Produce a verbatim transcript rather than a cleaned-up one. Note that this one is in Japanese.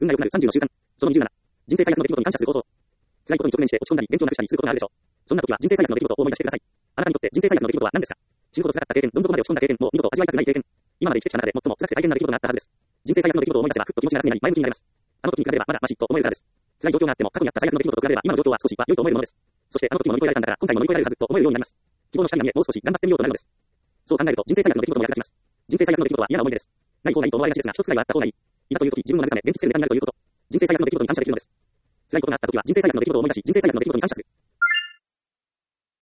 運が良くなるさんじゅうの習慣。そのにじゅうなな、人生最悪の出来事に感謝する行動。辛いことに直面して落ち込んだり、勉強なくしたりすることがあるでしょう。そんな時は人生最悪の出来事を思い出してください。あなたにとって人生最悪の出来事は何ですか？死ぬほど辛かった経験、どん底まで落ち込んだ経験、もう二度と味わいたくない経験。今まで生きてきた中で最も辛くて大変な出来事があったはずです。人生最悪の出来事を思い出せば、ふっと気持ちが楽になり、前向きになれます。あの時に比べればまだマシと思えるからです。辛い状況があっても、過去にあった最悪の出来事と比べれば今の状況は少しは良いと思えるものです。そしてあの時も乗り越えられたんだから、今回も乗り越えられるはずと思えるようになります。希望の光が見え、もう少し頑張ってみようとなるのです。そう考えると人生最悪の出来事も役立ちます。人生最悪の出来事は嫌な思い出です。ない方がいいと思われがちですが、一つくらいはあった方がいい。いざという時、自分の慰め、元気つけるネタになるということ。人生最悪の出来事に感謝できるのです。辛いことがあった時は人生最悪の出来事を思い出し、人生最悪の出来事に感謝する。